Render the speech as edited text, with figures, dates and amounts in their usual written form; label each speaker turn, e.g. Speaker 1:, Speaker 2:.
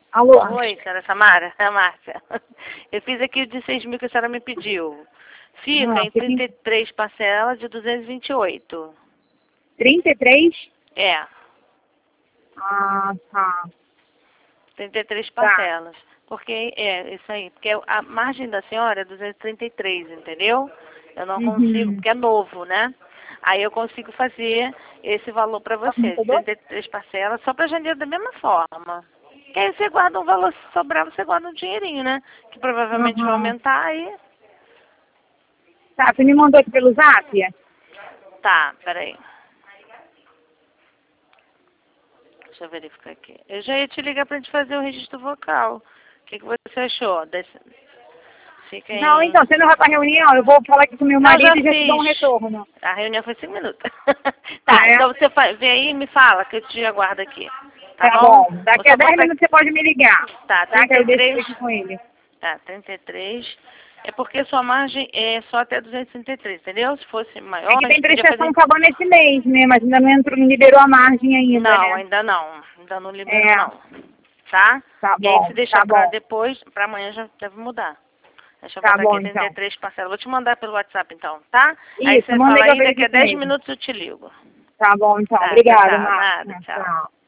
Speaker 1: Alô?
Speaker 2: Oi, senhora Samara, é a Márcia. Eu fiz aqui o de 6 mil que a senhora me pediu. Fica em 33 parcelas de 228.
Speaker 1: 33?
Speaker 2: É,
Speaker 1: Ah, tá.
Speaker 2: 33 parcelas. Porque, isso aí. Porque a margem da senhora é 233, entendeu? Eu não consigo, porque é novo, né? Aí eu consigo fazer esse valor para você, de 33 parcelas, só para janeiro da mesma forma. Que aí você guarda um valor, se sobrar, você guarda um dinheirinho, né? Que provavelmente vai aumentar aí.
Speaker 1: Tá, você me mandou aqui pelo Zap?
Speaker 2: Tá, peraí. Deixa eu verificar aqui. Eu já ia te ligar pra gente fazer o registro vocal. O que você achou? Fica em...
Speaker 1: Não, então, você não vai pra reunião, eu vou falar aqui com meu marido e já te dou um
Speaker 2: fiz.
Speaker 1: retorno.
Speaker 2: A reunião foi 5 minutos. Tá, então você vem aí e me fala, que eu te aguardo aqui. Tá bom?
Speaker 1: Daqui a 10 minutos você pode me ligar.
Speaker 2: Tá,
Speaker 1: Que eu
Speaker 2: 33.
Speaker 1: deixo aqui com ele.
Speaker 2: Tá, 33. É porque sua margem é só até 233, entendeu? Se fosse maior,
Speaker 1: É que
Speaker 2: a
Speaker 1: tem
Speaker 2: gente podia
Speaker 1: prestação
Speaker 2: fazer...
Speaker 1: acabando esse mês, né? Mas ainda não entrou, não liberou a margem ainda,
Speaker 2: Não,
Speaker 1: né?
Speaker 2: ainda não. Ainda não liberou, não. Tá?
Speaker 1: Tá
Speaker 2: E aí,
Speaker 1: bom,
Speaker 2: se deixar
Speaker 1: tá
Speaker 2: pra
Speaker 1: bom.
Speaker 2: depois, pra amanhã já deve mudar. Deixa eu
Speaker 1: Tá
Speaker 2: botar
Speaker 1: bom,
Speaker 2: aqui
Speaker 1: então.
Speaker 2: 33 parcelas. Vou te mandar pelo WhatsApp, então, tá? Aí
Speaker 1: Isso,
Speaker 2: você
Speaker 1: manda
Speaker 2: fala
Speaker 1: aí que eu
Speaker 2: aí, daqui a
Speaker 1: verifico com
Speaker 2: 10
Speaker 1: ele.
Speaker 2: minutos eu te ligo.
Speaker 1: Tá bom, então.
Speaker 2: Tá, tchau,
Speaker 1: Obrigada,
Speaker 2: tchau. Nada,
Speaker 1: Márcia.
Speaker 2: tchau.
Speaker 1: Tchau.